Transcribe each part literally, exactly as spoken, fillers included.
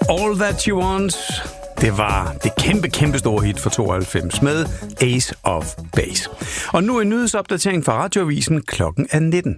All That You Want. Det var det kæmpe, kæmpe store hit for tooghalvfems med Ace of Base. Og nu en nyhedsopdatering fra Radioavisen. Klokken er nitten.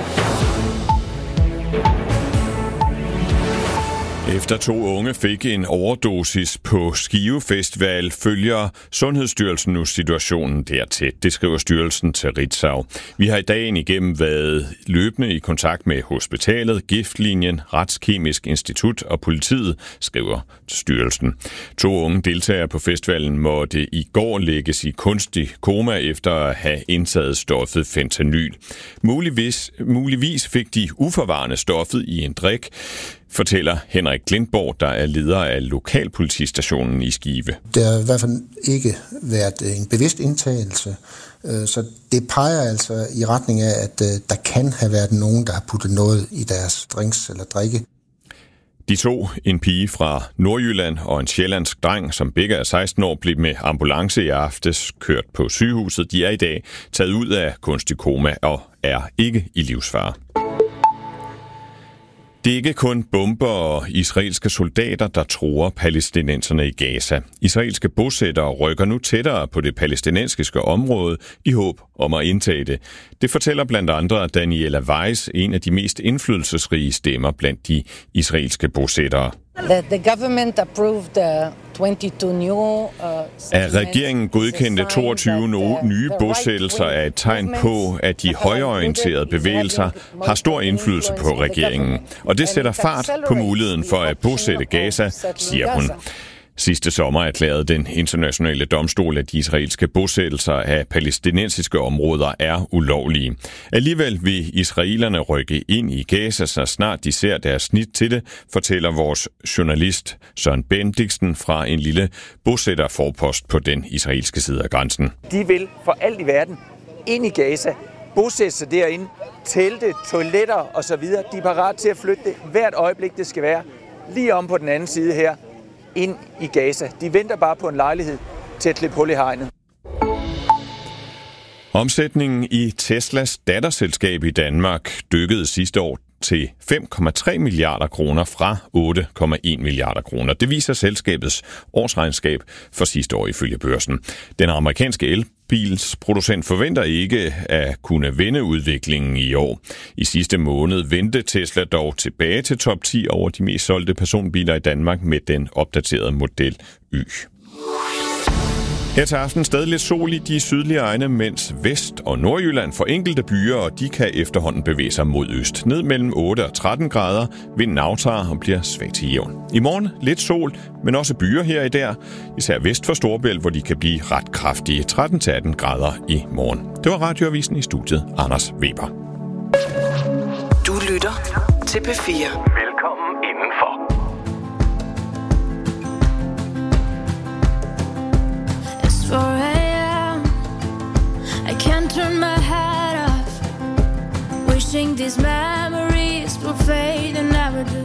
Efter to unge fik en overdosis på Skive Festival, følger Sundhedsstyrelsen nu situationen dertil. Det skriver styrelsen til Ritzau. Vi har i dagen igennem været løbende i kontakt med hospitalet, Giftlinjen, Retskemisk Institut og politiet, skriver styrelsen. To unge deltagere på festivalen måtte i går lægges i kunstig koma efter at have indtaget stoffet fentanyl. Muligvis, muligvis fik de uforvarende stoffet i en drik, fortæller Henrik Glindborg, der er leder af lokalpolitistationen i Skive. Det har i hvert fald ikke været en bevidst indtagelse, så det peger altså i retning af, at der kan have været nogen, der har puttet noget i deres drinks eller drikke. De to, en pige fra Nordjylland og en sjællandsk dreng, som begge er seksten år, blev med ambulance i aftes kørt på sygehuset. De er i dag taget ud af kunstig koma og er ikke i livsfare. Det er ikke kun bomber og israelske soldater, der truer palæstinenserne i Gaza. Israelske bosættere rykker nu tættere på det palæstinensiske område i håb om at indtage det. Det fortæller blandt andre Daniela Weiss, en af de mest indflydelsesrige stemmer blandt de israelske bosættere. At regeringen godkendte toogtyve nye bosættelser er et tegn på, at de højreorienterede bevægelser har stor indflydelse på regeringen. Og det sætter fart på muligheden for at bosætte Gaza, siger hun. Sidste sommer erklærede den internationale domstol, at de israelske bosættelser af palæstinensiske områder er ulovlige. Alligevel vil israelerne rykke ind i Gaza, så snart de ser deres snit til det, fortæller vores journalist Søren Bendiksen fra en lille bosætterforpost på den israelske side af grænsen. De vil for alt i verden ind i Gaza, bosætte sig derinde, telte, toiletter osv. De er parat til at flytte det hvert øjeblik, det skal være. Lige om på den anden side her, ind i Gaza. De venter bare på en lejlighed til at klippe hul i hegnet. Omsætningen i Teslas datterselskab i Danmark dykkede sidste år til fem komma tre milliarder kroner fra otte komma en milliarder kroner. Det viser selskabets årsregnskab for sidste år ifølge børsen. Den amerikanske elbilsproducent forventer ikke at kunne vende udviklingen i år. I sidste måned vendte Tesla dog tilbage til top ti over de mest solgte personbiler i Danmark med den opdaterede Model Y. Her til aften stadig lidt sol i de sydlige egne, mens Vest- og Nordjylland får enkelte byer, og de kan efterhånden bevæge sig mod øst. Ned mellem otte og tretten grader, vinden aftager og bliver svag til jævn. I morgen lidt sol, men også byer her i der, især vest for Storebælt, hvor de kan blive ret kraftige, tretten til atten grader i morgen. Det var Radioavisen, i studiet Anders Weber. Du lytter til P fire. Velkommen indenfor. four a.m. I can't turn my head off, wishing these memories will fade and never do.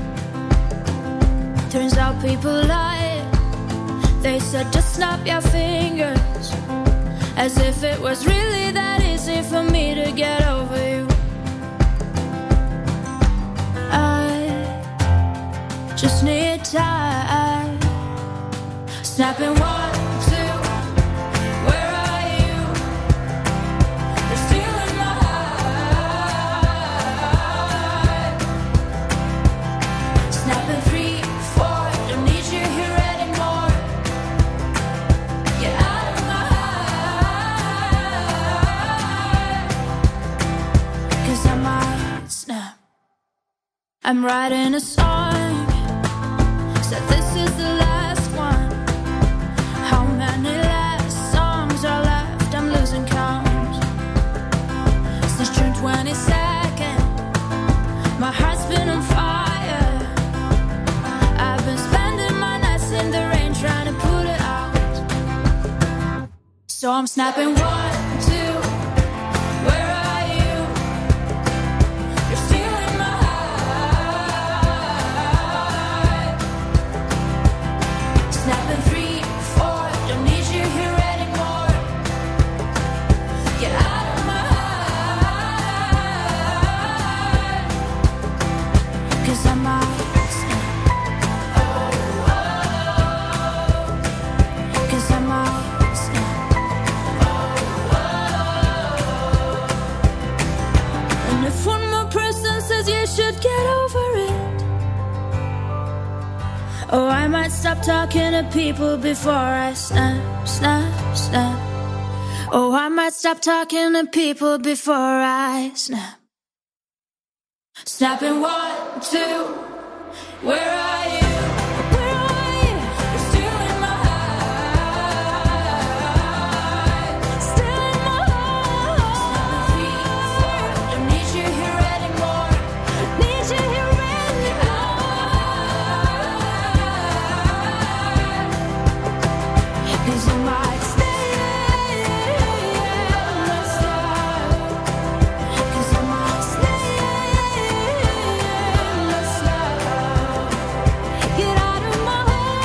Turns out people lie. They said just snap your fingers, as if it was really that easy for me to get over you. I just need time. Snapping one, two. I'm writing a song, said this is the last one. How many last songs are left? I'm losing count. Since June twenty-second, my heart's been on fire. I've been spending my nights in the rain trying to put it out. So I'm snapping one, two. Where are you? You're stealing my snapping three, four, don't need you here anymore. Get out of my heart, 'cause I might snap. Oh, I might stop talking to people before I snap, snap, snap. Oh, I might stop talking to people before I snap. Snapping one, two, where are you? Where are you? You're still in my heart. Still in my heart. Don't need you here anymore. Need you here anymore. 'Cause you might stay in my side. 'Cause you might stay in my side. Get out of my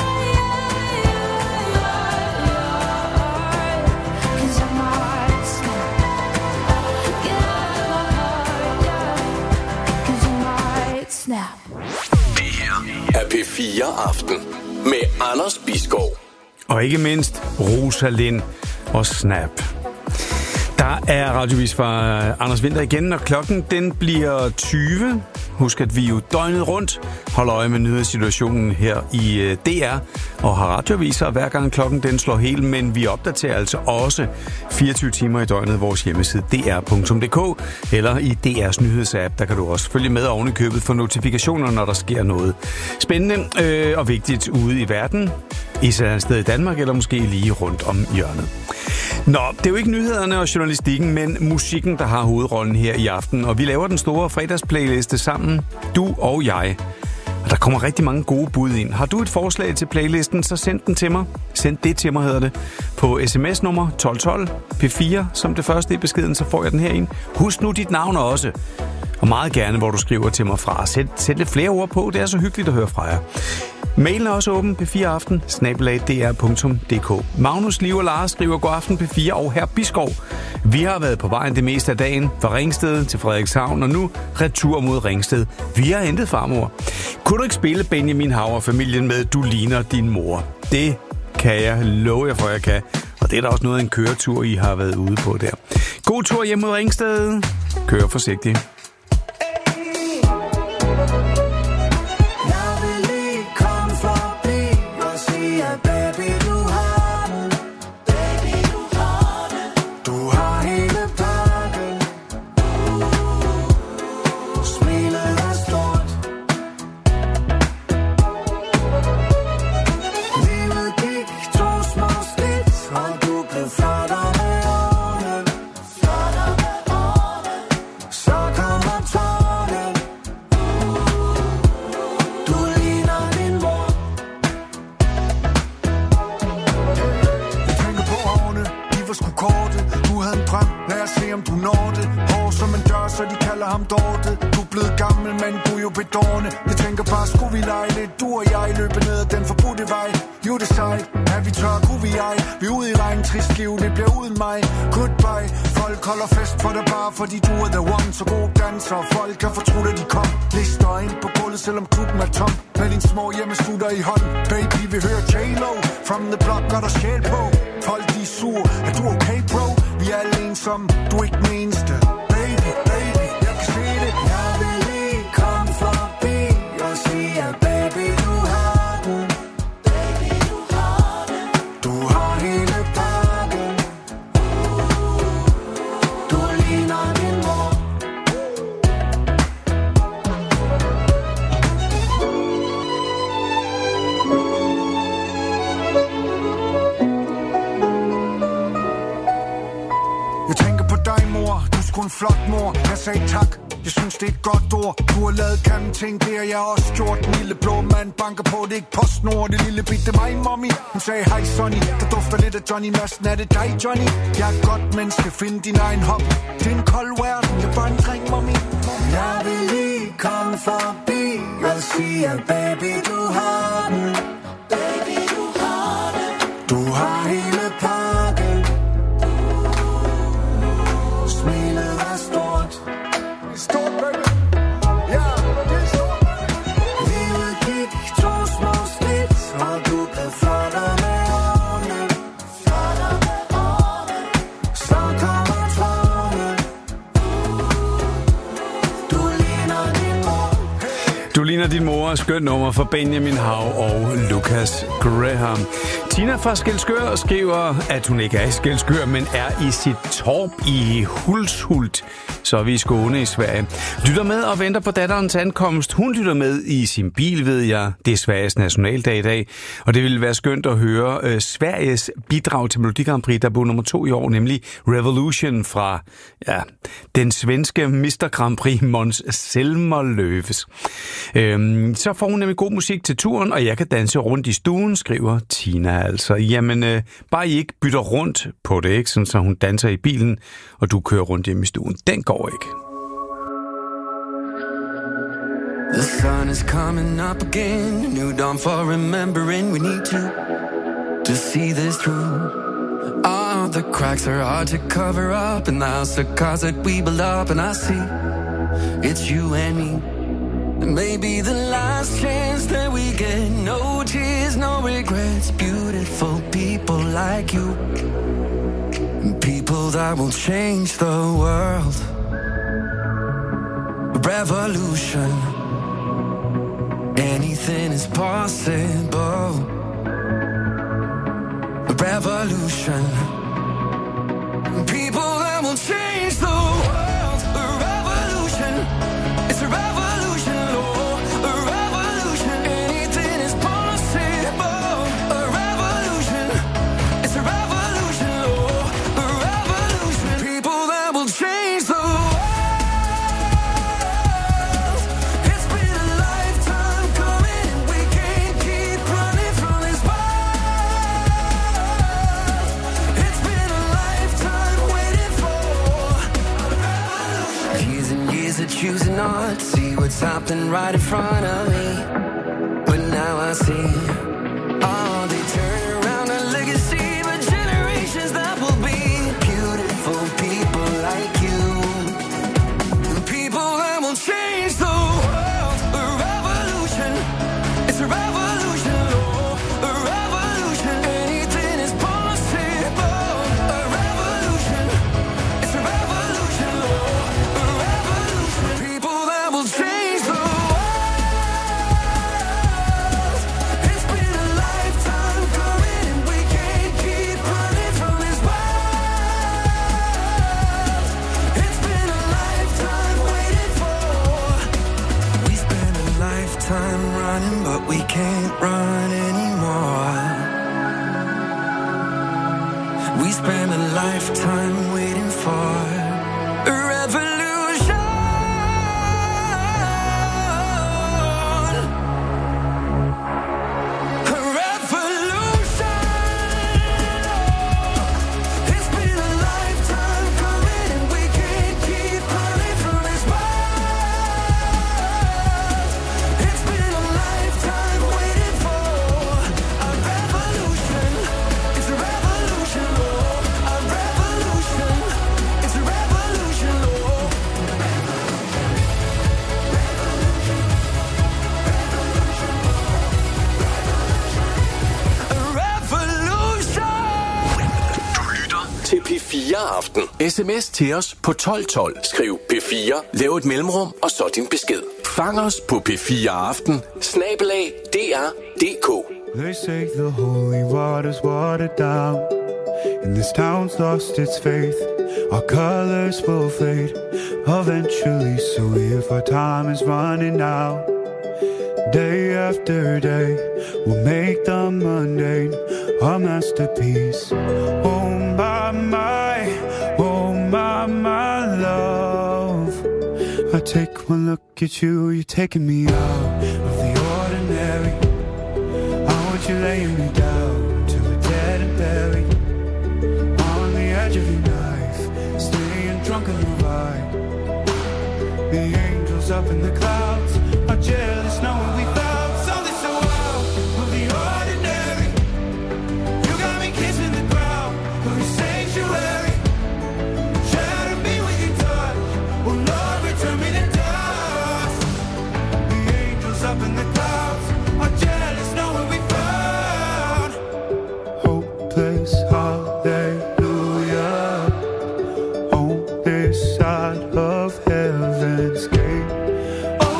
heart. 'Cause I might snap. Get out of my heart. 'Cause I might snap. Det her er P fire Aften med Anders Bisgaard. Og ikke mindst Rosalind og Snap. Der er radiovis fra Anders Winter igen, og klokken den bliver tyve. Husk, at vi jo døgnet rundt holder øje med nyhedssituationen her i D R og har radioviser hver gang klokken den slår helt, men vi opdaterer altså også fireogtyve timer i døgnet vores hjemmeside d r punktum d k eller i D R's nyhedsapp. Der kan du også følge med oven i købet for notifikationer, når der sker noget spændende øh, og vigtigt ude i verden. Især et sted i Danmark, eller måske lige rundt om hjørnet. Nå, det er jo ikke nyhederne og journalistikken, men musikken, der har hovedrollen her i aften. Og vi laver den store fredagsplayliste sammen, du og jeg. Og der kommer rigtig mange gode bud ind. Har du et forslag til playlisten, så send den til mig. Send det til mig, hedder det, på sms-nummer tolv tolv P fire som det første i beskeden, så får jeg den her ind. Husk nu dit navn også. Og meget gerne, hvor du skriver til mig fra. Sæt, sæt lidt flere ord på, det er så hyggeligt at høre fra jer. Mailen er også åben, p fire aften snabel-a d r punktum d k. Magnus, Liv og Lars skriver god aften P fire og herr Bisgaard. Vi har været på vejen det meste af dagen fra Ringsted til Frederikshavn, og nu retur mod Ringsted. Vi har hentet farmor. Kunne du ikke spille Benjamin Hauer-familien med Du ligner din mor? Det kan jeg love jer for, jeg kan. Og det er da også noget af en køretur, I har været ude på der. God tur hjem mod Ringsted. Kør forsigtigt. Fordi du er the one, så god danser. Folk kan fortrudt, at de kom. Lister ind på gulvet, selvom klubben er tom. Med din små hjemmeskutter i hånden. Baby, vi hører J-Lo. From the block, gør der sjæl på. Folk, de er sur. Er du okay, bro? Vi er alle ensomme. Du er ikke den eneste. Baby, baby, jeg kan se det. Jeg vil lige komme forbi og sige, at baby, du har den. Baby, du har den. Du har hele pakken. Du ligner din mor. Jeg tænker på dig, mor. Du er sgu en flot mor. Jeg sagde tak. Jeg synes, det er et godt ord. Du har lavet grimme ting, det har jeg også gjort. Den lille blå mand banker på, det er ikke PostNord. Det lille bit, det er mig, mommy. Hun sagde, hej Sonny, der dufter lidt af Johnny Madsen. Er det dig, Johnny? Jeg er et godt menneske, find din egen hop. Det er en kold verden, jeg er bare en dreng, mommy. Jeg vil lige komme forbi og sige, at baby, du har den. Baby, du har den. Du har hele pakken. Smilet er stort. Stort, baby. Ja, det er stort, baby. Livet gik to små skridt, og du blev flottere med årene. Flottere med årene. Så kommer tårne. Du ligner din mor. Du ligner Tina, din mor, skønt nummer for Benjamin Hav og Lucas Graham. Tina fra Skælskør skriver, at hun ikke er i Skælskør, men er i sit torp i Hulshult. Så er vi i Skåne i Sverige. Lytter med og venter på datterens ankomst. Hun lytter med i sin bil, ved jeg. Det er Sveriges nationaldag i dag. Og det ville være skønt at høre øh, Sveriges bidrag til Melodi Grand Prix, der blev nummer to i år, nemlig Revolution fra ja, den svenske mister Grand Prix, Måns Zelmerlöw. Øhm, så får hun nemlig god musik til turen, og jeg kan danse rundt i stuen, skriver Tina altså. Jamen, øh, bare I ikke bytter rundt på det, ikke? Sådan, så hun danser i bilen, og du kører rundt hjemme i stuen. Den går ikke. The sun is coming up again, a new dawn for remembering we need to, to see this through. All the cracks are hard to cover up, and the house of cards that we build up, and I see it's you and me. Maybe the last chance that we get, no tears, no regrets, beautiful people like you, people that will change the world. Revolution, anything is possible. Revolution, people that will change the world. A revolution, it's a revolution, Lord. A revolution, anything is possible. A revolution, it's a revolution, Lord. A revolution, people that will change the world. It's been a lifetime coming, and we can't keep running from this world. It's been a lifetime waiting for a revolution. Years and years of choosing not to see what's happening right in front of me, but now I see. Oh, they turn around a legacy, but generations that will be beautiful people like you, people that will change the world. A revolution, it's a revolution, Lord. A revolution, anything is possible. A revolution, it's a revolution, Lord. A revolution, people that will change the world. It's been a lifetime coming, and we can't keep running from this world. It's been a lifetime waiting for. We spent a lifetime running, but we can't run anymore. We spent a lifetime waiting for a revolution. A revolution. It's been a lifetime coming, and we can't keep running from this world. It's been a lifetime waiting for a revolution. It's a revolution, Lord. A revolution. It's a revolution, Lord. A revolution. Du lytter til P fire Aften. S M S til os på tolv tolv. Skriv P fire, lav et mellemrum og så din besked. Fang os på P fire Aften, snabelag D R punktum D K. They say the holy water's watered down, and this town's lost its faith. Our colors will fade eventually, so if our time is running out, day after day, we'll make the mundane a masterpiece. Oh my, my, oh my, my love. I take one look at you, you're taking me out of the ordinary. I want you laying me down to a dead and buried, on the edge of your knife, staying drunk on the ride. The angels up in the clouds are jealous knowing we found something so out of the ordinary. You got me kissing the ground of your sanctuary. Shatter me with your touch, oh Lord, return me to dust. The angels up in the clouds are jealous knowing we found hopeless hallelujah on this side of heaven's gate. Oh,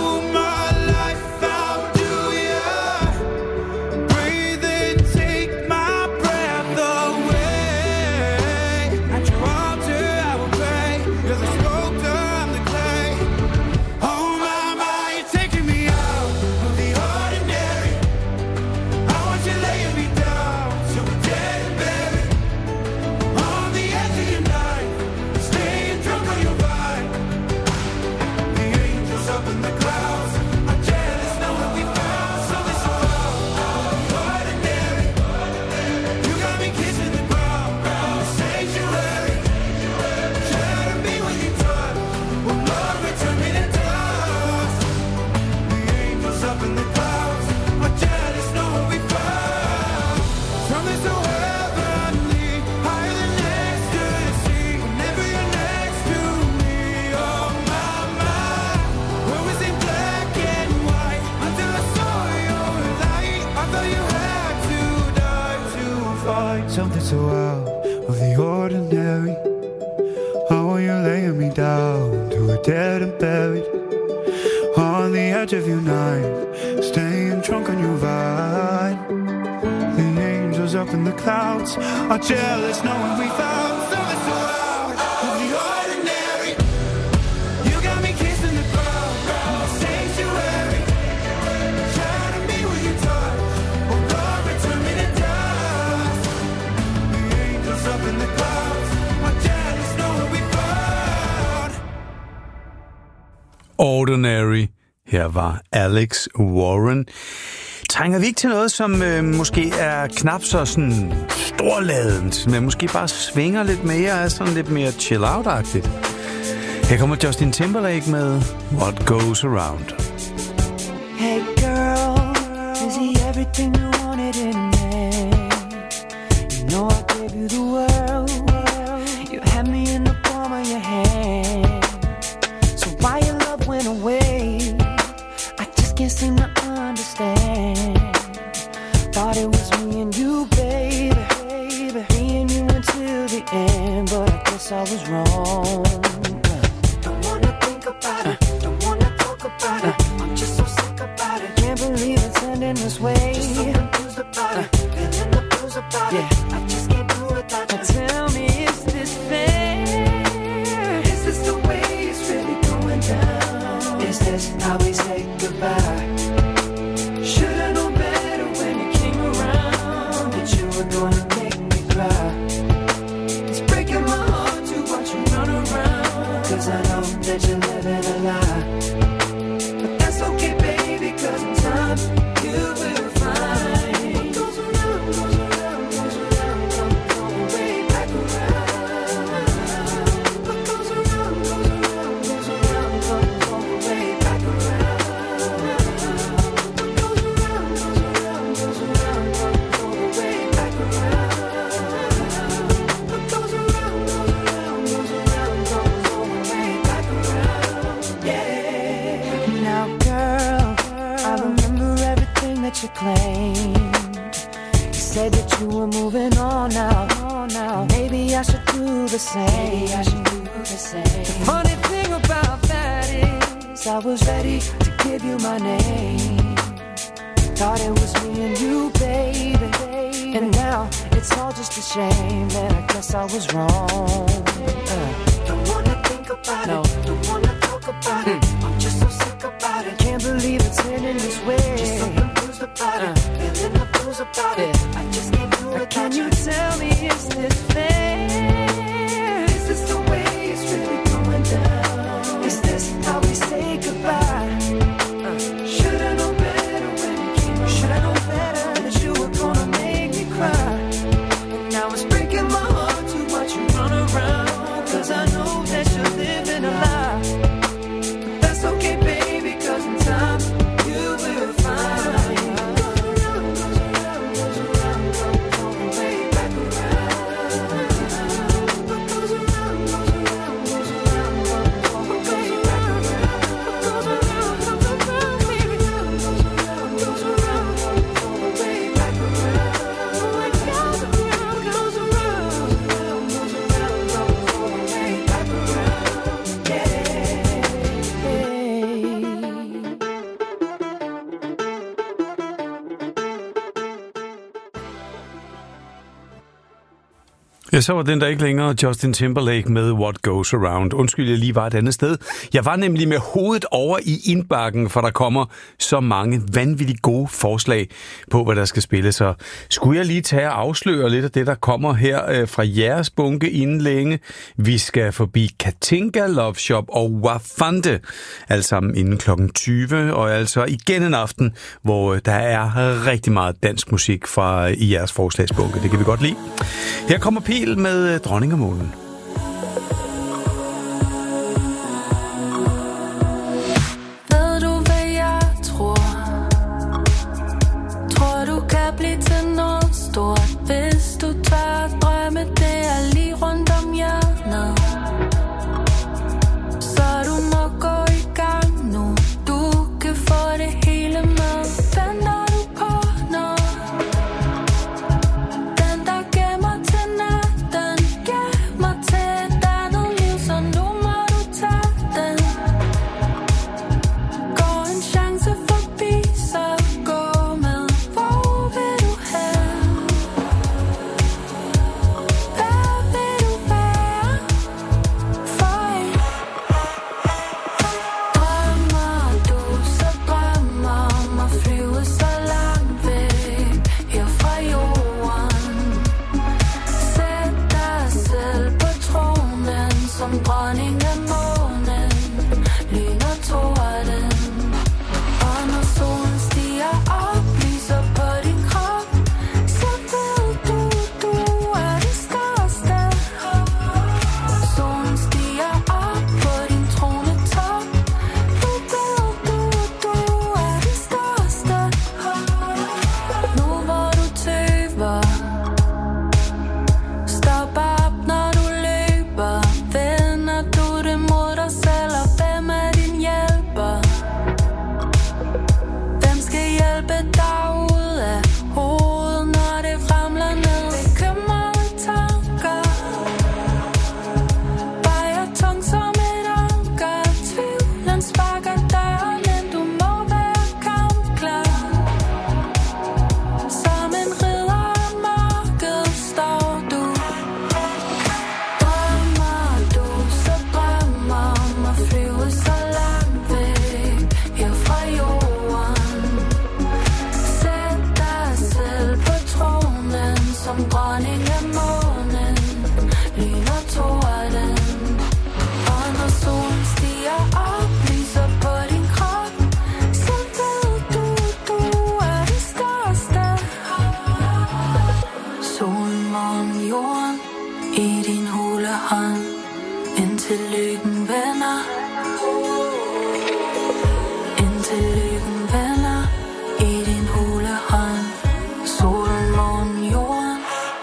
something so out of the ordinary. How are you laying me down to a dead and buried on the edge of your night, staying drunk on your vine. The angels up in the clouds are jealous knowing we found something so out of the ordinary. You got me kissing the ground, ground sanctuary. Shadow me with your touch, oh Lord, return me to dust. The angels up in the clouds are jealous knowing we found Ordinary. Her var Alex Warren. Trænger vi ikke til noget, som øh, måske er knap så sådan storladent, men måske bare svinger lidt mere, er sådan lidt mere chill-out-agtigt? Her kommer Justin Timberlake med What Goes Around. Hey girl, is he everything you wanted in a man? You know I gave you the world. You had me in the palm of your hand. So why your love went away? I just can't seem to understand. Thought it was me and you, baby, me and you until the end, but I guess I was wrong. Don't wanna think about it, don't wanna talk about it. I'm just so sick about it. Can't believe it's ending this way. Just so confused about it, feeling the blues about it. I just can't do without you. Tell me, is this fair? Is this the way it's really going down? Is this how we say goodbye? Should've known better when you came around, that you were gonna make me cry. It's breaking my heart to watch you run around, cause I know that you're living a lie. But that's okay, baby, cause in time you will find what goes around, goes around, goes around, comes all the way back around. What goes around, goes around, goes around, comes all the way back around. You claimed, you said that you were moving on now. now. Maybe I should do the same. Maybe I should do the same. The funny thing about that is, I was ready to give you my name. Thought it was me and you, baby, and now it's all just a shame. And I guess I was wrong. Uh. Don't wanna think about no. it. Don't wanna talk about mm. it. I'm just so sick about it. Can't believe it's ending this way. Just so about it, uh, feeling the blues about yeah. it. I just can't do it. Can you tell me, is this fair? Is this the way it's really going down? Is this how we say goodbye? Uh, Should've known better when you came around. Should've known better that you were gonna make me cry. And now it's breaking my heart to watch you run around, cause I know that you're living a lie. But that's okay, baby, cause in time you will find. Ja, så var den der ikke længere Justin Timberlake med What Goes Around. Undskyld, jeg lige var et andet sted. Jeg var nemlig med hovedet over i indbakken, for der kommer så mange vanvittigt gode forslag på, hvad der skal spilles. Så skulle jeg lige tage og afsløre lidt af det, der kommer her øh, fra jeres bunke inden længe. Vi skal forbi Katinka, Love Shop og Wafande, alt sammen inden klokken tyve. Og altså igen en aften, hvor der er rigtig meget dansk musik fra i jeres forslagsbunke. Det kan vi godt lide. Her kommer Pil med Dronning og Månen. Ved du, hvad jeg tror? Tror du kan blive til noget stort, hvis du tør drømme, det er lige rundt om hjørnet. Så du må gå i gang nu, du kan få det hele med. Venter du på noget? Den, der gemmer som dronning af månen, lyner torden. Og når solen stiger op, lyser på din krop, så ved du, du er det største. Solen, morgen, jorden i din hule hånd, indtil lykken vender. Indtil lykken vender i din hule hånd. Solen, morgen, jorden.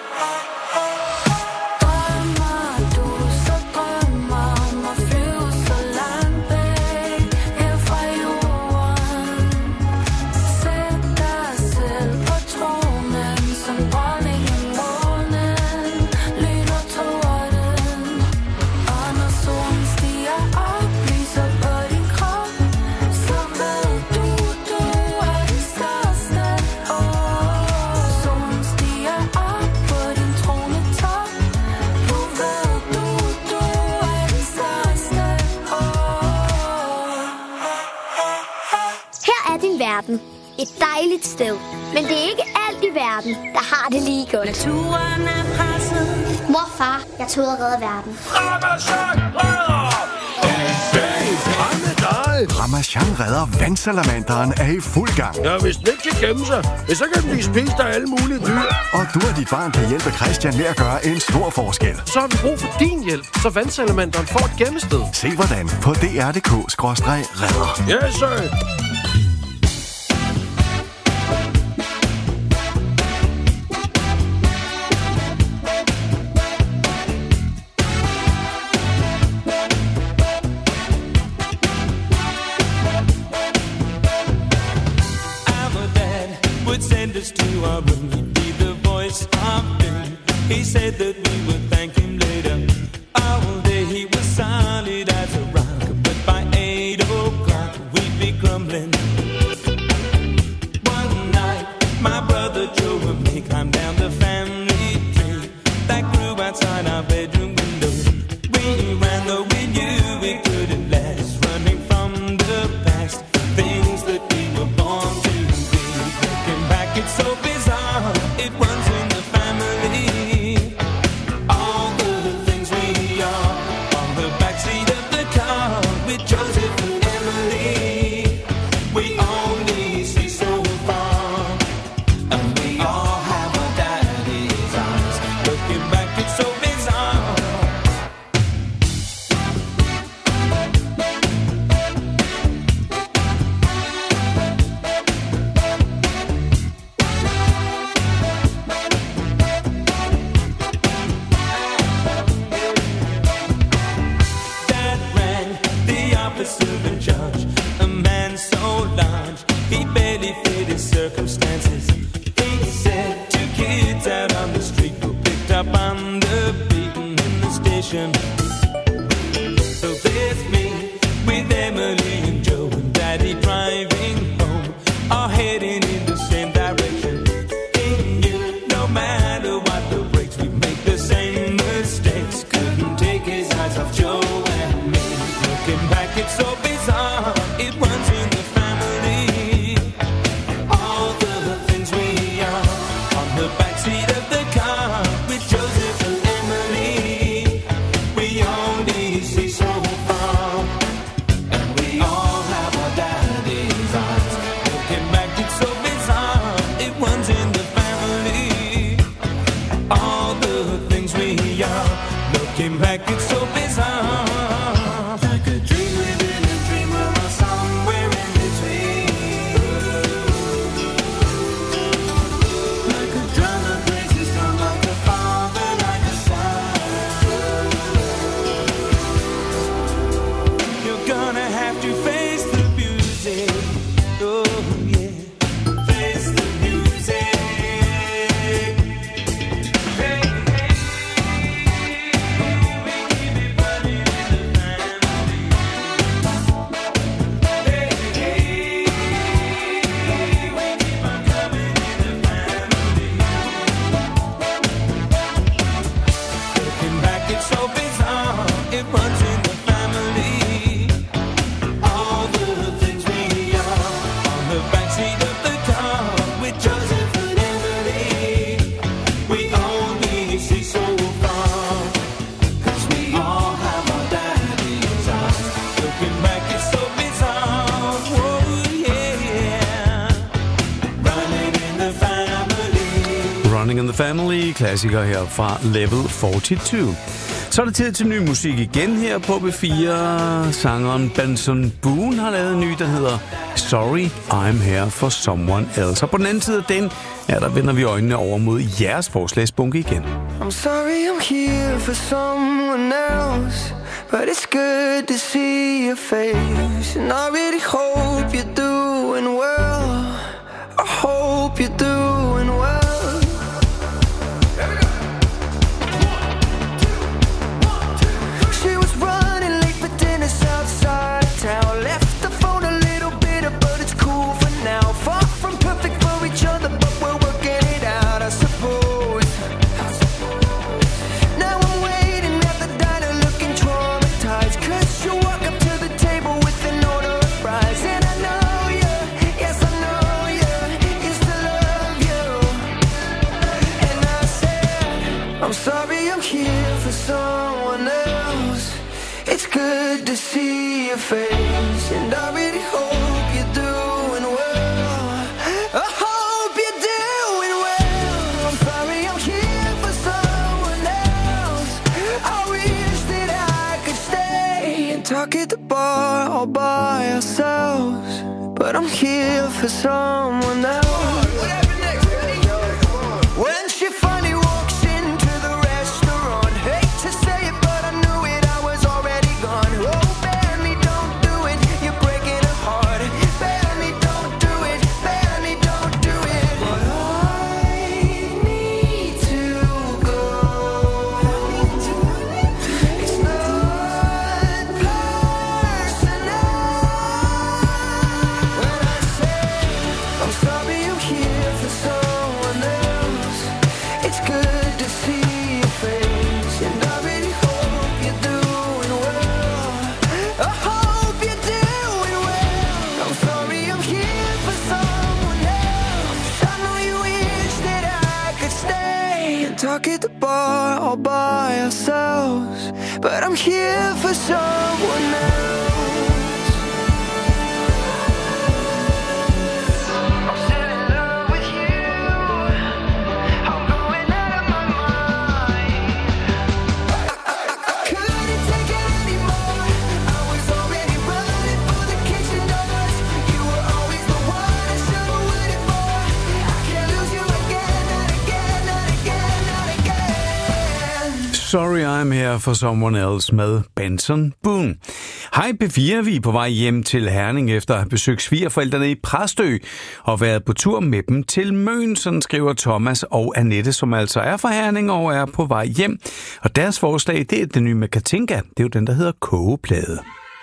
Drømmer du, så drømmer om at flyve så langt væk her fra jorden. Sæt dig selv på tronen som dronning af månen, lyner torden. Og når solen stiger op, lyser på din krop, så ved du, du er det største. Åh, solen stiger op på din tronetop, nu ved du, du er det største. Her er din verden. Et dejligt sted. Men det er ikke alt i verden, der har det lige godt. Naturen er presset. Mor, far, jeg tog ud og redde verden. Ramasjang redder vandsalamanderen er i fuld gang. Ja, hvis den ikke kan gemme sig, så kan den blive spist af alle mulige dyr. Og du og dit barn kan hjælpe Christian med at gøre en stor forskel. Så har vi brug for din hjælp, så vandsalamanderen får et gemmested. Se hvordan på d r punktum d k skråstreg redder. Ja, så. Send us to our room, he'd be the voice of doom. He said that we would thank him later. All day he was solid as a rock, but by eight o'clock we'd be crumbling. One night, my brother Joe and me climbed down the family tree that grew outside our bedroom window. We ran though we knew we couldn't last, running from the past, things that we were born to. It's so bizarre, it runs in the family. All the things we are on the backseat of the car with Joseph and Emily. We only see so far, and we all have our daddy's eyes. Looking back, it's so bizarre. In charge, a man so large, he barely fit his circumstances. He said two kids out on the street were picked up on the beaten in the station. So there's me with Emily and Joe and Daddy driving home, all heading in the same direction. He knew no matter what the brakes, we make the same mistakes. Couldn't take his eyes off Joe and me. Looking back, it's so bizarre, it runs in the family. All the things we are on the backseat of the car with Joseph and Emily. We only see so far, and we all have our daddy's eyes. Looking back, it's so bizarre, it runs in the family. All the things we are, looking back, it's so bizarre. Hey, hey, hey, Counting in the Family, klassiker her fra Level fireogfyrre. Så er det tid til ny musik igen her på B fire. Sangeren Benson Boone har lavet en ny, der hedder Sorry, I'm Here for Someone Else. Og på den anden side af den, ja, der vender vi øjnene over mod jeres forslagsbunke igen. I'm sorry I'm here for someone else, but it's good to see your face. And I really hope you're doing well. I hope you're doing well. She was running late for dinner outside of town. Left the phone a little bitter, but it's cool for now. Far from perfect for each other, but we're working it out, I suppose. Now I'm waiting at the diner looking traumatized, 'cause you walk up to the table with an order of fries. And I know you, yes I know you, used to love you. And I said, I'm sorry I'm here for someone else. It's good to see your face, and I really hope you're doing well. I hope you're doing well. I'm sorry I'm here for someone else. I wish that I could stay and talk at the bar all by ourselves, but I'm here for someone else. When she finally walks into the restaurant, hate to say it, but I knew it, I was already gone. Oh, Benny, don't do it, you're breaking her heart. Benny, don't do it, Benny, don't do it. But I need to go. It's not personal. When I say I'm sorry I'm here for someone else, it's good to see your face, and I really hope you're doing well. I hope you're doing well. I'm sorry I'm here for someone else. I know you wish that I could stay and talk at the bar all by ourselves, but I'm here for someone else. I'm still in love with you. I'm going out of my mind. I couldn't take it anymore. I was already running for the kitchen doors. You were always the one I should have waited for. I can't lose you again, not again, not again, not again. Sorry, I'm Here for Someone Else med Benson Boone. Hej P fire, vi er på vej hjem til Herning efter at have besøgt svigerforældrene i Præstø og været på tur med dem til Møn, sådan skriver Thomas og Annette, som altså er fra Herning og er på vej hjem. Og deres forslag, det er den nye med Katinka. Det er jo den, der hedder Kogeplade.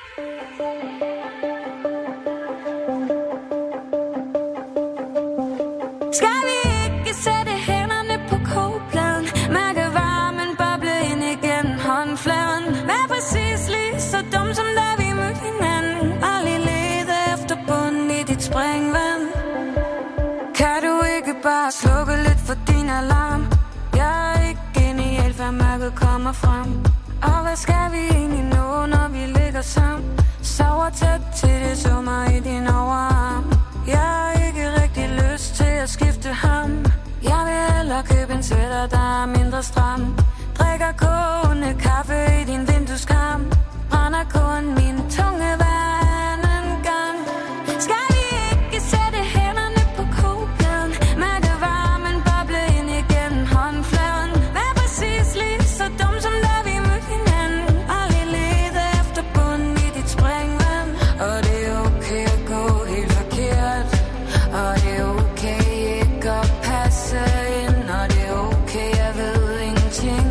Skal vi ikke sætte hænderne på kogepladen, mærke varmen boble ind igennem håndfladen, vær præcis lige så dum som da vi mødte hinanden, aldrig lede efter bunden i dit springvand. Kan du ikke bare slukke lidt for din alarm? Jeg er ikke genial, før mørket kommer frem. Og hvad skal vi egentlig nå, når vi ligger sammen? Sover tæt til det summer i din overarm. Jeg har ikke rigtig lyst til at skifte ham. Jeg vil hellere købe en sweater, der er mindre stram. Drikker kogende kaffe i din vindueskarm. Brænder kun min tunge hver anden gang. Skal vi ikke sætte hænderne på kogepladen, mærke varmen boble ind igennem håndfladen, vær præcis lige så dum som da vi mødte hinanden, aldrig lede efter bunden i dit springvand. Og det er okay at gå helt forkert, og det er okay ikke at passe ind, og det er okay jeg ved ingenting.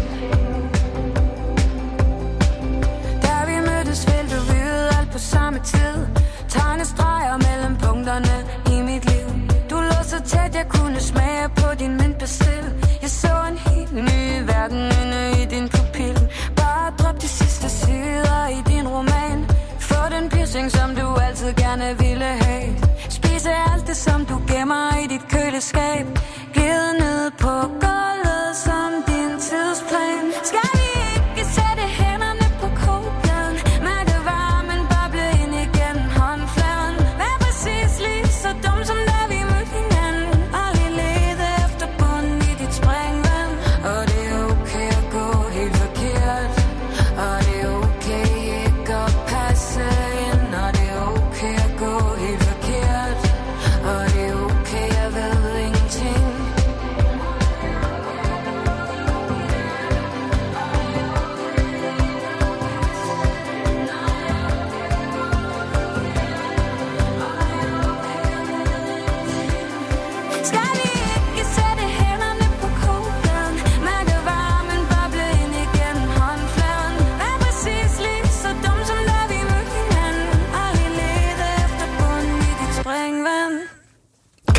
Da vi mødtes ville du vide alt på samme tid, tegne streger mellem punkterne i mit liv. Du lå så tæt jeg kunne smage på din mintpastil. Jeg så en helt ny verden inde i din pupil. Bare drop de sidste sider i din roman. Få den piercing som du altid gerne ville have. Spise alt det som du gemmer i dit køleskab. Glide ned på gulvet som din tidsplan. Skal vi ikke sætte hænderne på kogepladen, mærke varmen boble ind igennem håndfladen, vær præcis lige så dum som da vi mødte hinanden, aldrig lede efter bunden i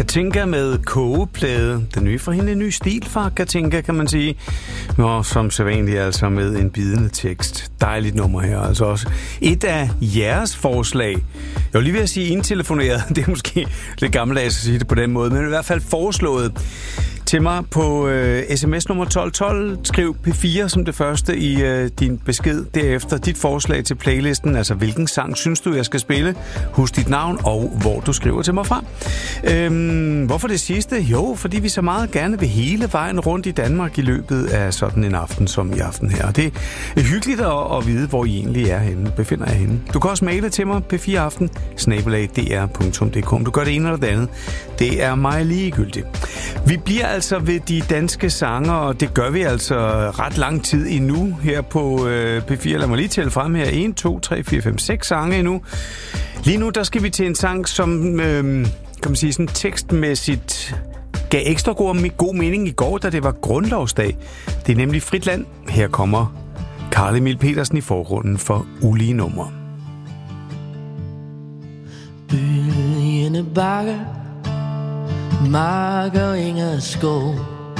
Katinka med kogeplade. Den nye fra hende, en ny stil fra Katinka, kan man sige. Og som sædvanligt altså med en bidende tekst. Dejligt nummer her. Altså også et af jeres forslag. Jeg var lige ved at sige indtelefoneret. Det er måske lidt gammeldags at sige det på den måde, men i hvert fald foreslået til mig på øh, sms nummer tolv tolv. Skriv P fire som det første i øh, din besked. Derefter dit forslag til playlisten. Altså hvilken sang synes du, jeg skal spille? Husk dit navn og hvor du skriver til mig fra. Øhm, hvorfor det sidste? Jo, fordi vi så meget gerne vil hele vejen rundt i Danmark i løbet af sådan en aften som i aften her. Og det er hyggeligt at, at vide, hvor I egentlig er henne. Befinder jeg henne. Du kan også maile til mig p fire aften snabel-a d r punktum d k. Du gør det ene eller det andet. Det er mig ligegyldigt. Vi bliver altså ved de danske sanger, og det gør vi altså ret lang tid endnu her på øh, P fire. Lad mig lige tælle frem her. en, to, tre, fire, fem, seks sange endnu. Lige nu, der skal vi til en sang, som øh, kan man sige, sådan tekstmæssigt gav ekstra god, god mening i går, da det var grundlovsdag. Det er nemlig Frit Land. Her kommer Carl Emil Petersen i forgrunden for ulige numre. Bølgende bakker, marker, enger, skov.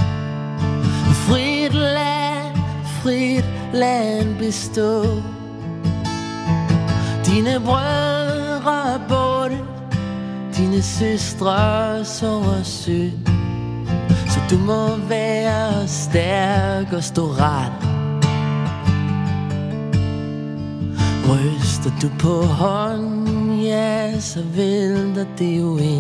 Frit land, frit land bestå. Dine brødre er borte, dine søstre sover sø. Så du må være stærk og stå ret. Ryster du på hånden, ja, så vælter det jo ind.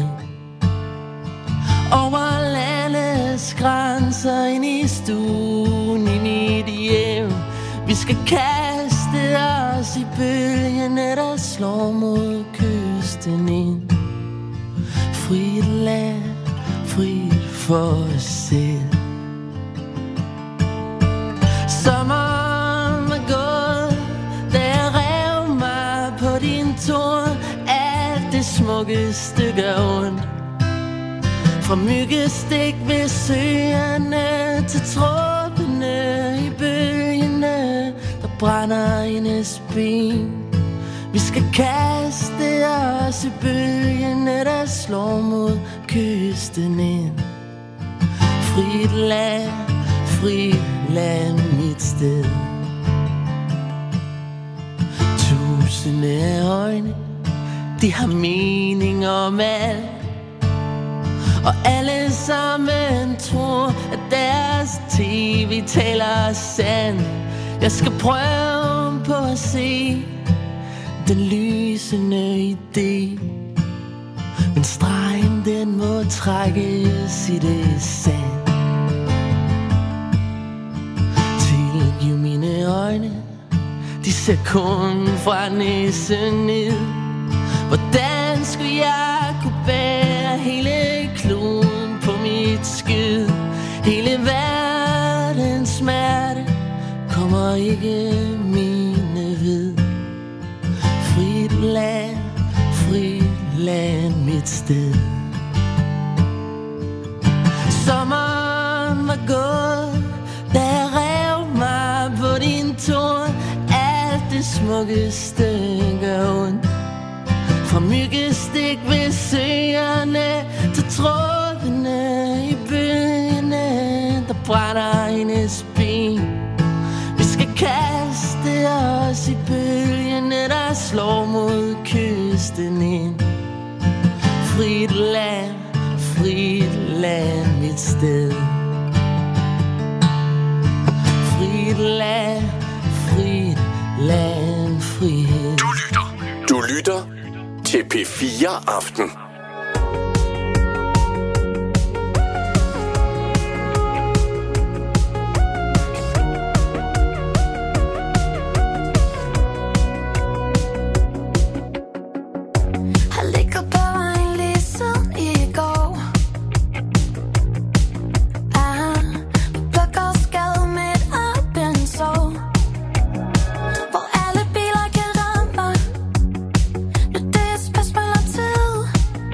Over landets grænser, ind i stuen, i mit hjem. Vi skal kaste os i bølgene, der slår mod kysten ind. Frit land, frit for os selv. Sommeren var gået, da jeg rev mig på din torn. Alt det smukkeste gør ondt. Fra myggestik ved søerne til tråbene i bølgene, der brænder hendes ben. Vi skal kaste os i bølgene, der slår mod kysten ind. Frit land, frit land, mit sted. Tusinde af øjne, de har mening om alt. Og alle sammen tror, at deres tv taler sandt. Jeg skal prøve på at se den lysende idé. Men stregen, den må trækkes i det sand. Tilgiv mine øjne, de ser kun fra næsen ned. Hvordan skulle jeg kunne bære hele kloden på mit skid? Hele verdens smerte kommer ikke mine ved. Frit land, frit land, mit sted. Sommeren var gået, da jeg rev mig på din torn. Alt det smukkeste gør ondt. Fra myggestik ved søerne til trådene i bølgene, der brænder hendes ben. Vi skal kaste os i bølgene, der slår mod kysten ind. Frit land, frit land, mit sted. Frit land, frit land, frihed. Du lytter. Du lytter til P fire Aften. Hvor alle biler kan ramme mig. Nu det er et spørgsmål om tid.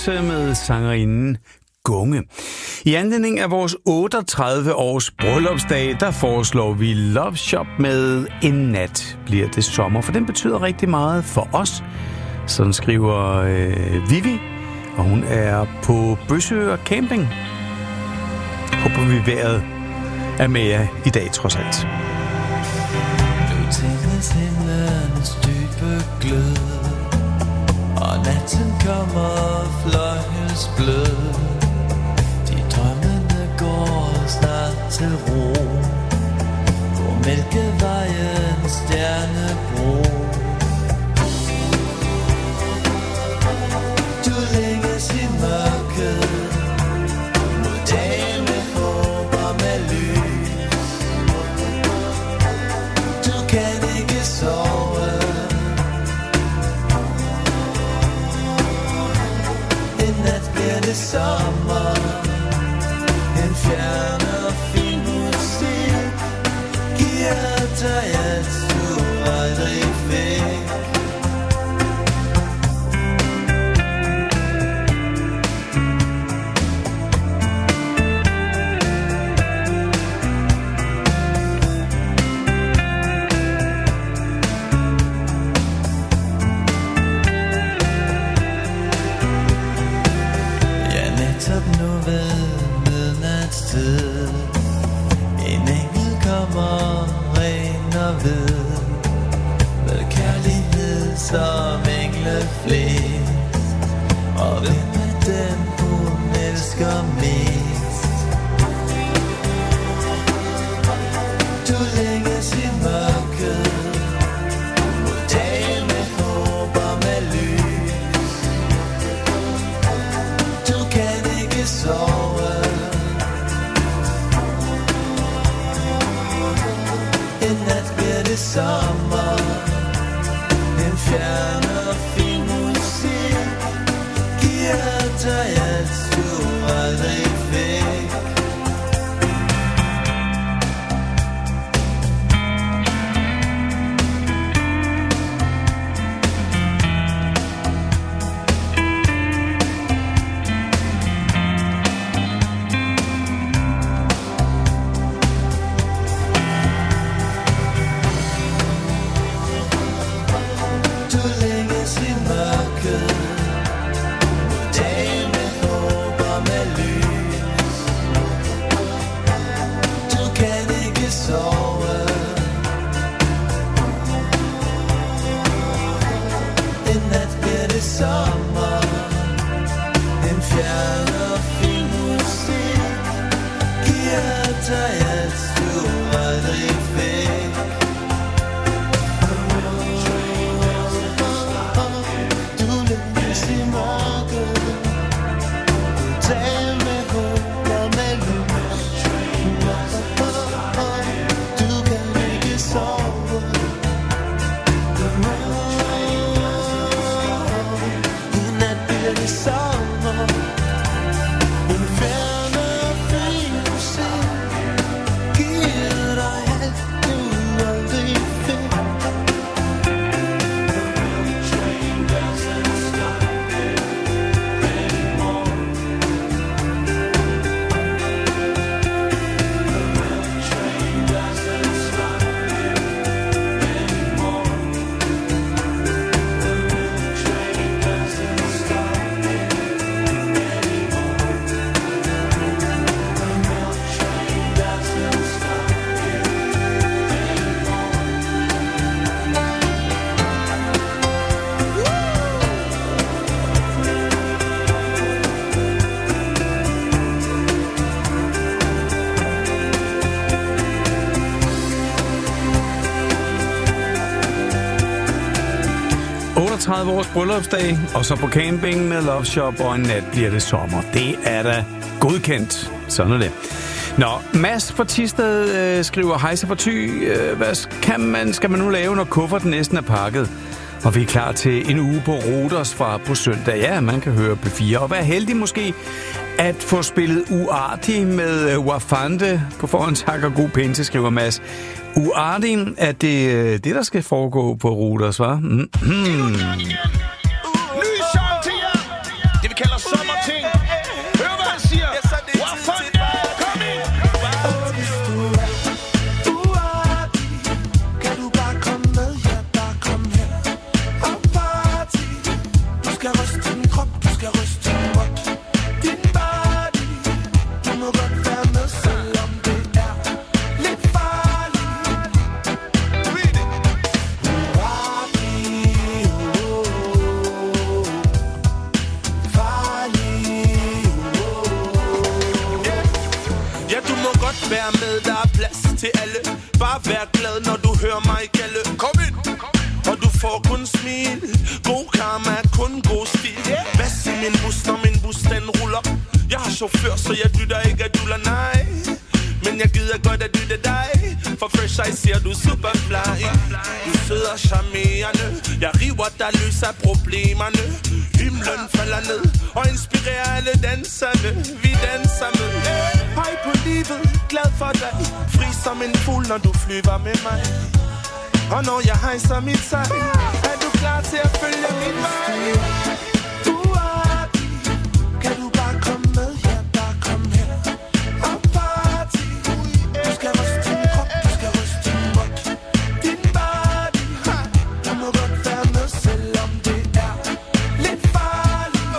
Louise med sangerinden Gunge. I anledning af vores otteogtredive års bryllupsdag, der foreslår vi Love Shop med En nat bliver det sommer, for den betyder rigtig meget for os. Sådan skriver øh, Vivi, og hun er på Bøsø Camping. Håber vi vejret er med jer i dag, trods alt. Nu tændes himlens dybe glød, og natten kommer fløjelsblød. De drømmende går snart til ro på Mælkevejens stjernebro. Du længes i mørket mod dagen med håb og med lys. Du kan ikke sove. En nat bliver det sommer. En fjern og fin musik giver dig alt du aldrig fik. En engel kommer ren og ved, med kærlighed som engle flest. Og hvem er den hun elsker mest? Du længes i mørket mod dagen med håb og med lys. Du kan ikke sove. Sommer, en fjern og fin musik giver dig alt du aldrig fik. otteogtredive års bryllupsdag, og så på camping med Love Shop, og en nat bliver det sommer. Det er da godkendt. Sådan er det. Nå, Mads fra Thisted øh, skriver, hejse fra Thy. Øh, hvad kan man, skal man nu lave, når kufferten næsten er pakket? Og vi er klar til en uge på Roters fra på søndag. Ja, man kan høre P fire. Og være heldig måske at få spillet Uartig med øh, Wafande. På forhånd tak og god penge, skriver Mads. Uartig er det, øh, det, der skal foregå på Roters, hva'? Mm-hmm. Ny sang til jer. Det vi kalder sommer. godt være med, der er plads til alle. Bare vær glad, når du hører mig kalde. Kom ind! Og du får kun smil. God karma er kun god stil. Hvad siger min bus, når min bus den ruller? Jeg har chauffør, så jeg dytter ikke at duller, nej. Men jeg gider godt at dytte dig. For fresh eye siger du superfly. Du sød og charmerende. Jeg river dig løs af problemerne. Himlen falder ned og inspirerer alle danserne. Vi danser med. Hej på livet, glad for dig. Fri som en fugl, når du flyver med mig. Og når jeg hejser mit sejl, er du klar til at følge min vej? Kan du bare komme med, ja, bare kom her og party. Du skal ryste din krop, du skal ryste din ryg. Din body, du må godt være med, selvom det er lidt farligt.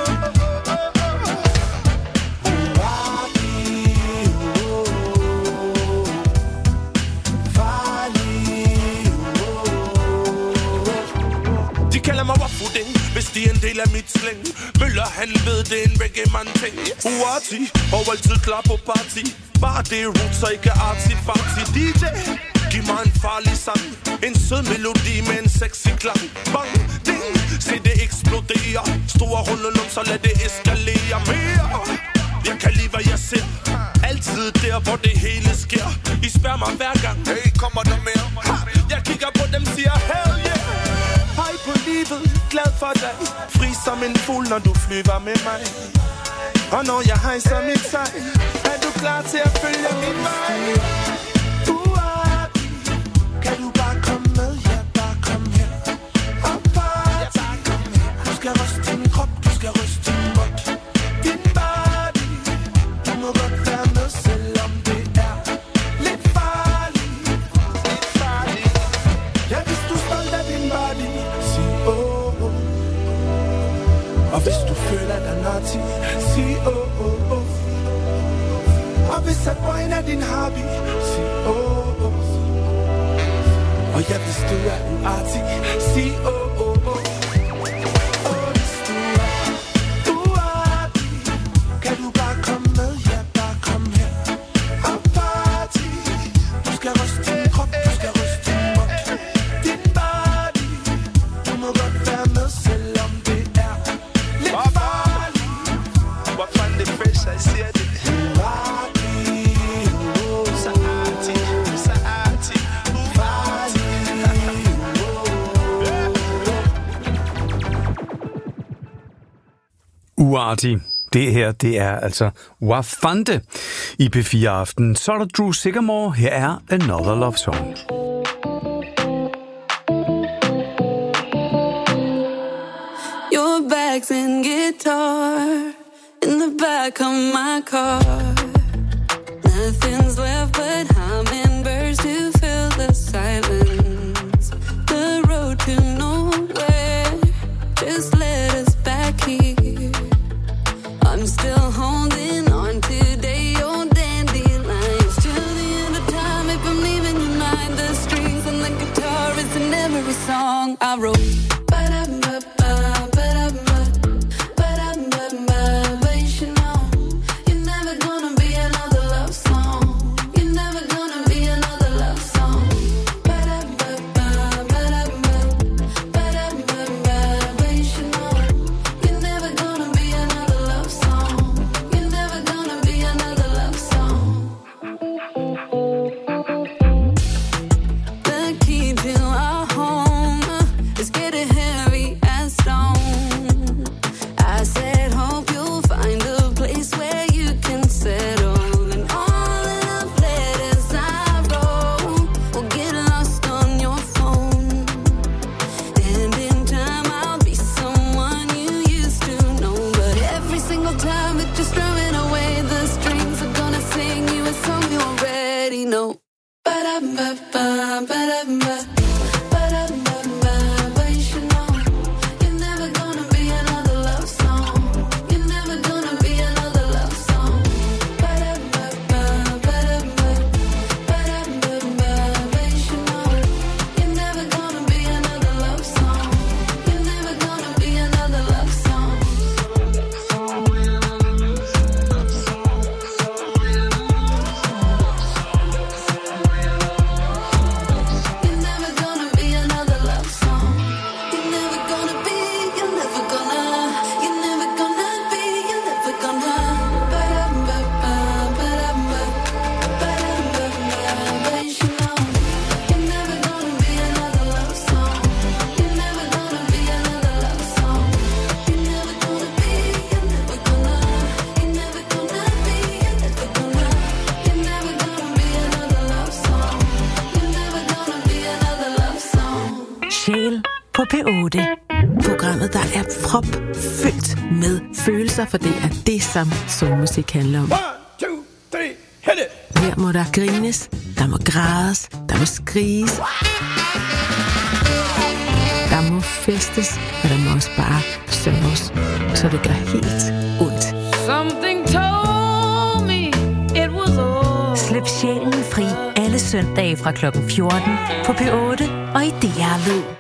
De kalder mig waffuding, hvis de er en del af mit slæng. Møller, han ved, det er en reggae-man-ting. Uarti, og altid klar på party. Bare det er roots og ikke arty-farty. D J, giv mig en farlig sang. En sød melodi med en sexy klang. Bang, ding, se det eksplodere. Store runde lum, så lad det eskalere mere. Jeg kan lide, hvad jeg ser. Altid der, hvor det hele sker. I spørger mig hver gang, hey, kommer der mere? Ha, jeg kigger på dem, siger hell yeah. Hej på livet, glad for dig. Fri som en fugl, når du flyver med mig. Og når jeg hejser mit sejl, er du klar til at følge min vej? Uartig, kan du bare komme med, ja, bare kom her og party. Du skal ryste din krop, du skal ryste din ryg. Din body, du må godt være med, selvom det er lidt farligt. Lidt farligt. Ja, hvis du er stolt af din body, sig åh, oh. Og hvis du føler dig naughty, sig åh, oh, oh. Og hvis at boyen er din hobby, sig åh, oh. Og ja, hvis du er uartig, sig åh, oh, oh. Og hvis du er uartig, kan du bare komme med, ja, bare kom her og party. Du skal ryste din krop, du skal ryste din ryg. Din body, du må godt være med, selvom det er lidt farligt. Hvor fanden det fresh, jeg siger det. Uartig. Det her, det er altså Wafande i P fire Aften. Så er der Drew Sycamore. Her er Another Love Song. Your bags and guitar in the back of my car. Nothing's left but hummingbirds to fill the silence. The road to nowhere just led us back here. I'm still holding on today, your dandelions. Till the end of time, if I'm leaving your mind, the strings and the guitar is in every song I wrote. Ba-da-ba-ba, ba-da-ba, ba-da-ba-ba, but you should know you're never gonna be another love song. You're never gonna be another love song. Ba-da-ba-ba, ba-da-ba, ba-da-ba-ba, but you should know you're never gonna be another love song. You're never gonna be another love song. The key to our home is getting heavy as stone. I said, hope you'll find a place where you can settle. And all the love letters I wrote will get lost on your phone. And in time I'll be someone you used to know. But every single time it's just drumming away, the strings are gonna sing you a song you already know. Ba-da-ba-ba, ba-da-ba, ba-da-ba-ba, but you should know you're never gonna be another love song. You're never gonna be another love song. Ba-da-ba-ba, ba-da-ba, ba-da-ba-ba, but you should know you're never gonna be another love song. You're never gonna be another love song. på P otte. Programmet, der er propfyldt med følelser, for det er det, som soulmusik handler om. One, two, three, hit it! Her må der grines, der må grædes, der må skriges. Der må festes, og der må også bare sørges, så det gør helt ondt. Something told me it was all. Slip sjælen fri alle søndage fra klokken fjorten på P otte og i D R Lyd.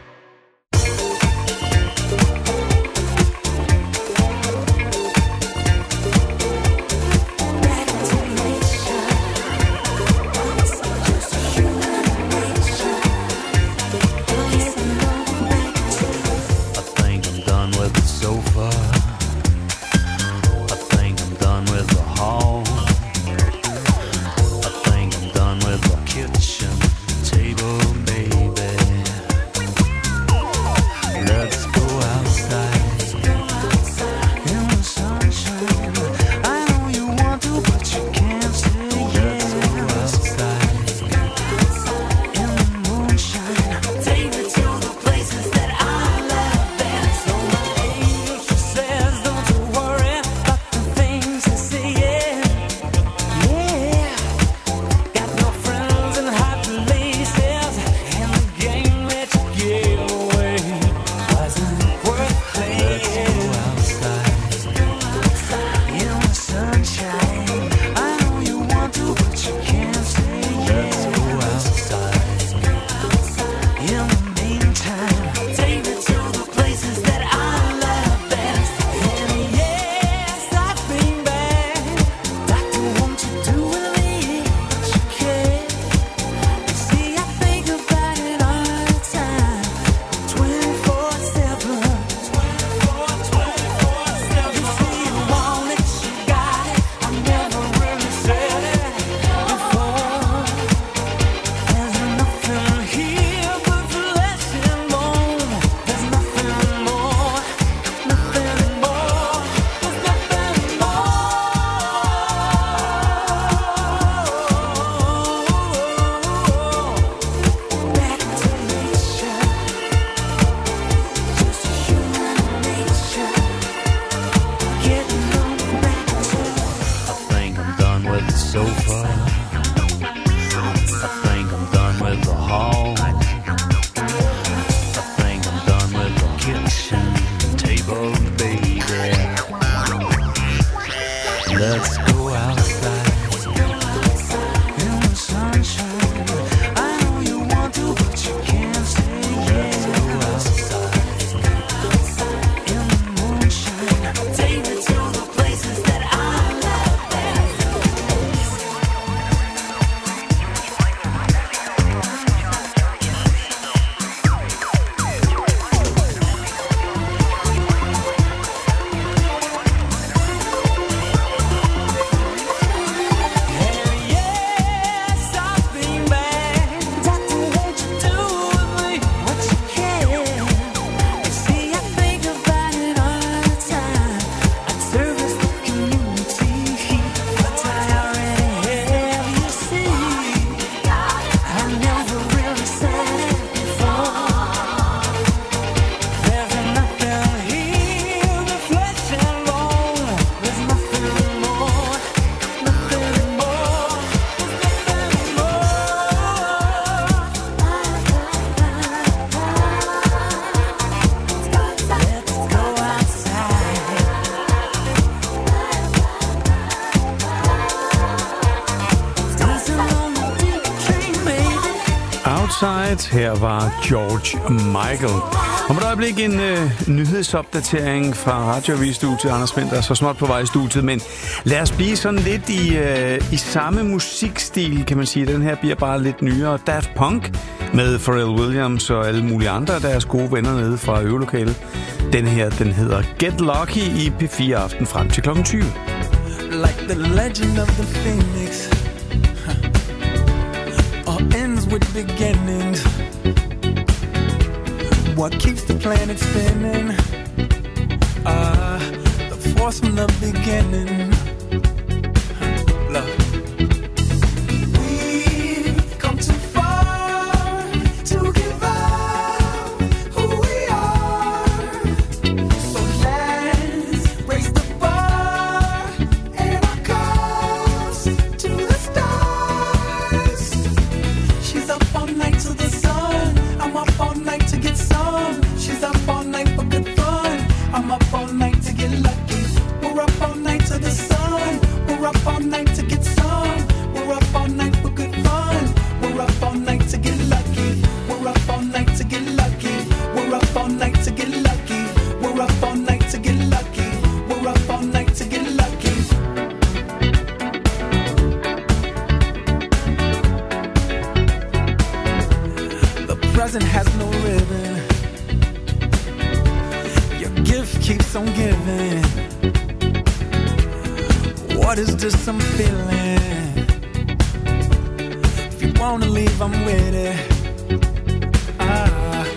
Her var George Michael. Om et øjeblik en øh, nyhedsopdatering fra Radioavis-studiet. Anders Winther så småt på vej i studiet, men lad os blive sådan lidt i, øh, i samme musikstil, kan man sige. Den her bliver bare lidt nyere. Daft Punk med Pharrell Williams og alle mulige andre af deres gode venner nede fra øvelokalet. Den her, den hedder Get Lucky i P fire Aften frem til klokken tyve. Like the legend of the phoenix, huh. All ends with beginnings. What keeps the planet spinning? Ah, uh, the force from the beginning. Love. We've come too far to give up who we blessing has no ribbon. Your gift keeps on giving. What is this I'm feeling? If you wanna leave, I'm with it. Ah.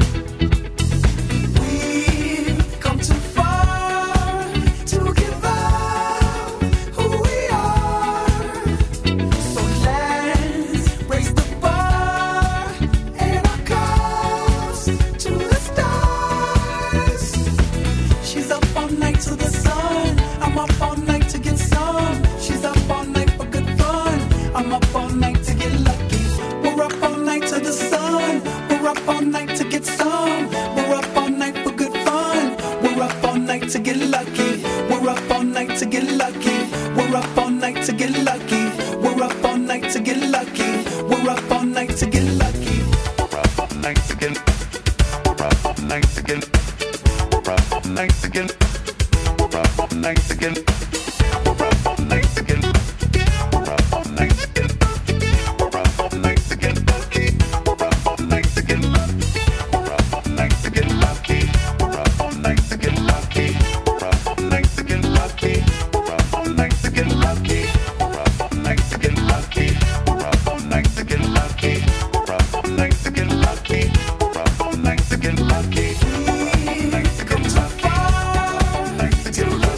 We've come too far to give up who we are. So let's raise the bar and our cups to the stars. She's up all night to the sun. I'm up all night to get some. She's up all night for good fun. I'm up all night to get lucky. We're up all night to the sun. We're up all night to get some. We're up all night for good fun. We're up all night to get lucky. We're up all night to get lucky. We're up all night to get lucky. We're up all night to get lucky. We're up all night to get lucky. We're up all night to get. We're up all night to get. We're up all night to get. We're up all night to get. We're up all night to get. We're up all night to get. We're up all night to get lucky. We're up all night to get lucky. We're up all night to get lucky. We're up all night to get lucky. We're up all night to get lucky. We're up all night to get lucky. We're up all night to get lucky. We're up all night to get lucky. We're up all night to get lucky. We're up all night to get lucky. Come too far to give up.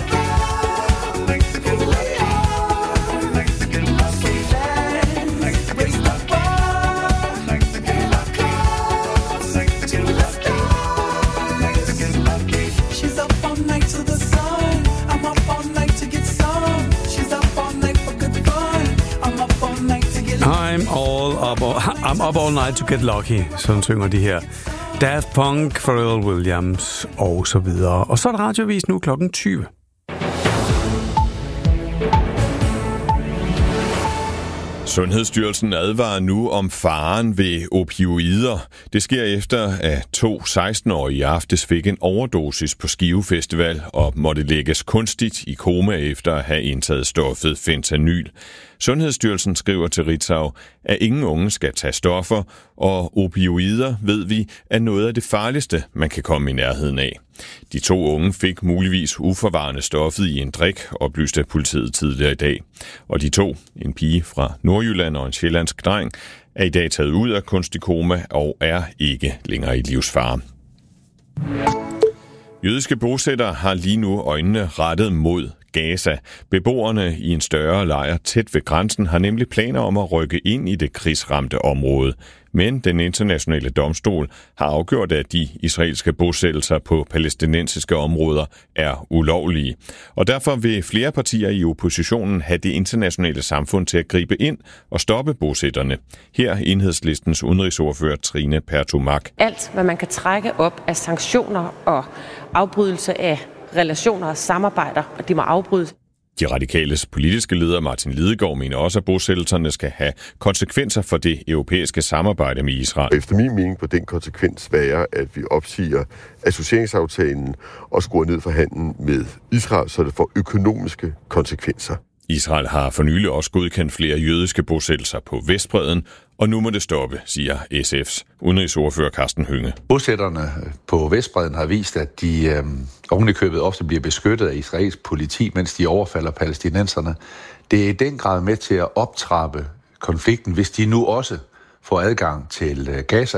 I'm all up, I'm up all night to get lucky, sådan synger de her. Daft Punk, Pharrell Williams og så videre. Og så er det radiovis nu klokken tyve. Sundhedsstyrelsen advarer nu om faren ved opioider. Det sker efter, at to seksten-årige i aftes fik en overdosis på Skive Festival og måtte lægges kunstigt i koma efter at have indtaget stoffet fentanyl. Sundhedsstyrelsen skriver til Ritzau, at ingen unge skal tage stoffer, og opioider, ved vi, er noget af det farligste, man kan komme i nærheden af. De to unge fik muligvis uforvarende stoffet i en drik, oplyste politiet tidligere i dag. Og de to, en pige fra Nordjylland og en sjællandsk dreng, er i dag taget ud af kunstig koma og er ikke længere i livsfare. Jødiske bosættere har lige nu øjnene rettet mod Gaza. Beboerne i en større lejr tæt ved grænsen har nemlig planer om at rykke ind i det krigsramte område. Men den internationale domstol har afgjort, at de israelske bosættelser på palæstinensiske områder er ulovlige. Og derfor vil flere partier i oppositionen have det internationale samfund til at gribe ind og stoppe bosætterne. Her Enhedslistens udenrigsordfører Trine Pertou Mach. Alt, hvad man kan trække op af sanktioner og afbrydelse af relationer og samarbejder, og det må afbrydes. De radikales politiske leder Martin Lidegaard mener også, at bosættelserne skal have konsekvenser for det europæiske samarbejde med Israel. Efter min mening på den konsekvens være, at vi opsiger associeringsaftalen og skruer ned for handlen med Israel, så det får økonomiske konsekvenser. Israel har for nylig også godkendt flere jødiske bosættelser på Vestbredden, og nu må det stoppe, siger S F's udenrigsordfører Karsten Hønge. Bosætterne på Vestbredden har vist, at de øh, ovenikøbet ofte bliver beskyttet af israelsk politi, mens de overfalder palæstinenserne. Det er i den grad med til at optrappe konflikten, hvis de nu også får adgang til øh, Gaza.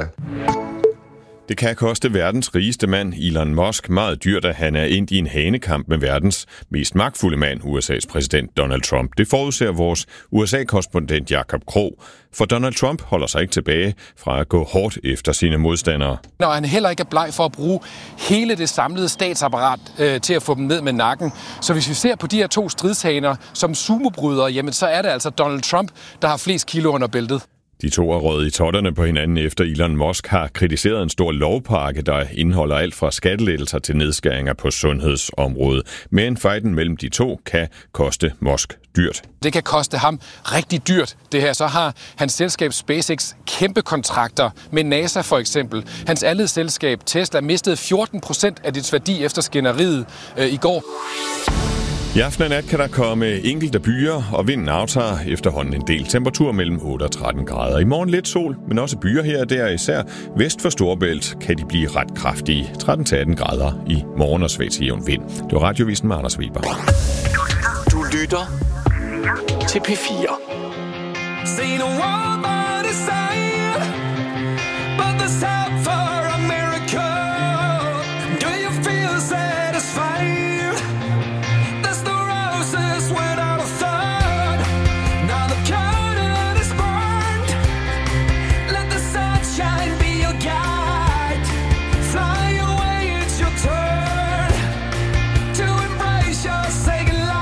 Det kan koste verdens rigeste mand, Elon Musk, meget dyrt, at han er ind i en hanekamp med verdens mest magtfulde mand, U S A's præsident Donald Trump. Det forudser vores U S A-korrespondent Jacob Krog. For Donald Trump holder sig ikke tilbage fra at gå hårdt efter sine modstandere. Når han heller ikke er bleg for at bruge hele det samlede statsapparat øh, til at få dem ned med nakken. Så hvis vi ser på de her to stridshaner som sumobrydere, jamen så er det altså Donald Trump, der har flest kilo under bæltet. De to er røget i totterne på hinanden efter Elon Musk har kritiseret en stor lovpakke, der indeholder alt fra skattelettelser til nedskæringer på sundhedsområdet. Men fighten mellem de to kan koste Musk dyrt. Det kan koste ham rigtig dyrt, det her. Så har hans selskab SpaceX kæmpe kontrakter med NASA for eksempel. Hans andet selskab Tesla mistede fjorten procent af dets værdi efter skænderiet øh, i går. I aften og nat kan der komme enkelte byer, og vinden aftager efterhånden en del. Temperatur mellem otte og tretten grader. I morgen lidt sol, men også byer her og der, især vest for Storebælt, kan de blive ret kraftige. tretten til atten grader i morgen og svag til jævn vind. Det var Radiovisen med Anders Weber. Du lytter til P fire. Seen a woman decide, but there's hope for America. Do you feel satisfied? There's no roses without a thought. Now the curtain is burned. Let the sunshine be your guide. Fly away, it's your turn to embrace your second life.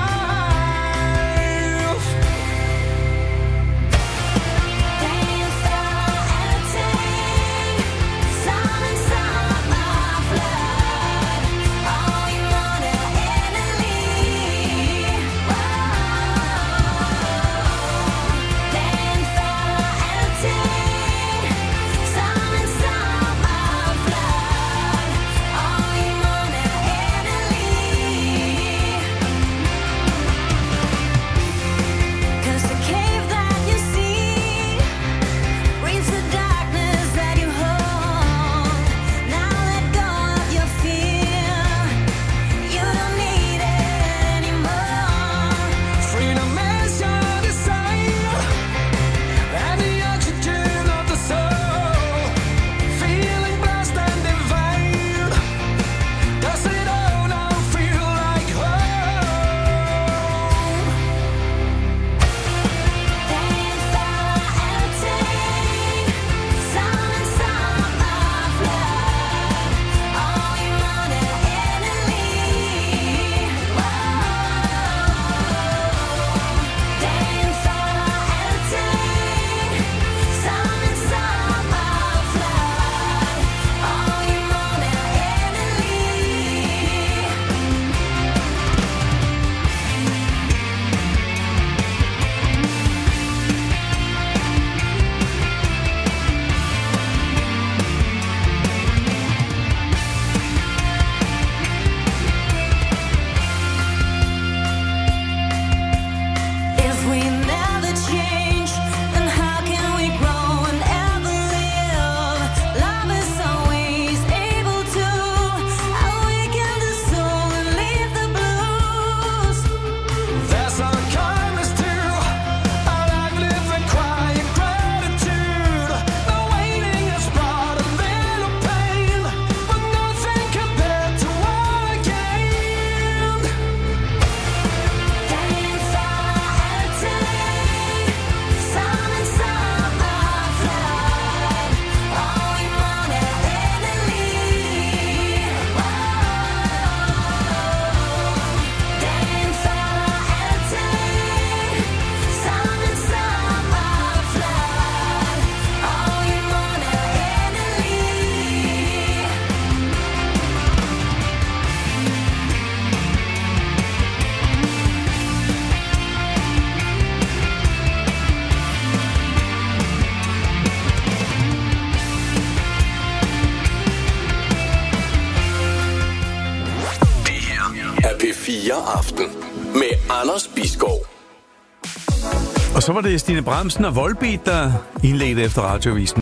P fire Aften med Anders Bisgaard. Og så var det Stine Bramsen og Volbeat, der indledte efter Radioavisen.